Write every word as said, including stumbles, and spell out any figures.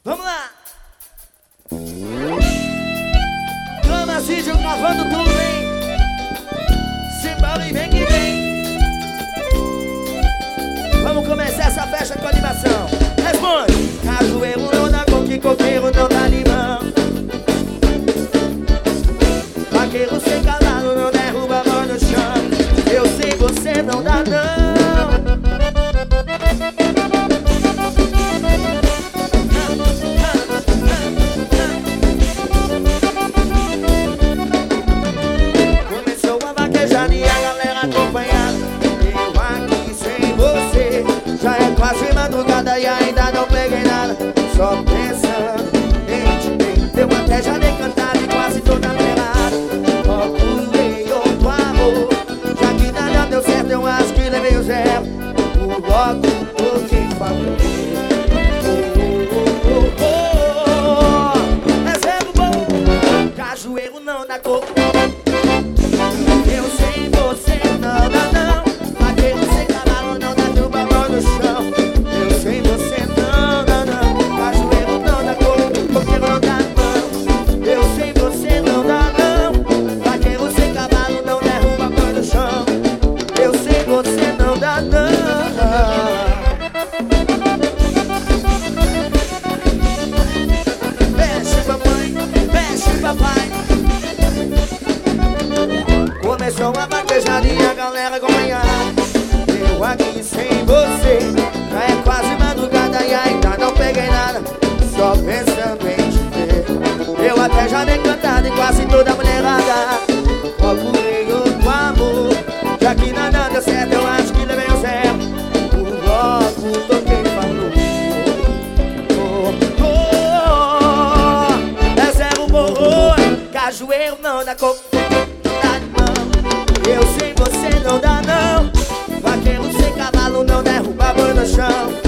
Vamos lá! Toma Cídio gravando tudo, hein? Simbora e vem que vem. Vamos começar essa festa com animação. Responde! Cajueiro não dá coque, coqueiro não dá limão. Vaqueiro sem cavalo não derruba a mão no chão. Eu sei, você não dá não. Começou a vaquejar e a galera acompanhada. Eu aqui sem você. Já é quase madrugada e ainda não peguei nada. Só pensando em te ver. Eu até já dei cantada e quase toda melada. Procurei outro amor. Já que nada deu certo, eu acho que levei o zero. O logo por quem falou. Oh, oh, oh, oh. É zero bom. Cajueiro não dá coco. Eu sem você não dá não. Vaqueiro sem cavalo não dá tuba, mão no chão. Eu sem você não dá não. Cajueiro não dá coco, coqueiro não dá mão. Eu sem você não dá não. Vaqueiro sem cavalo não derruba a mão no chão. Eu sem você não dá não. Mexe papai, mexe papai. Começou a vaquejar e a galera acompanhada. Eu aqui sem você. Já é quase madrugada e ainda não peguei nada. Só pensando em te ver. Eu até já dei cantada e quase toda mulherada. Procurei outro amor. Já que nada deu certo, eu acho que levei o zero. Por logo toquei e falou. Oh, oh, é zero morro. Cajueiro não dá coco. Eu sem você não dá não. Vaqueiro sem cavalo não derruba a mão no chão.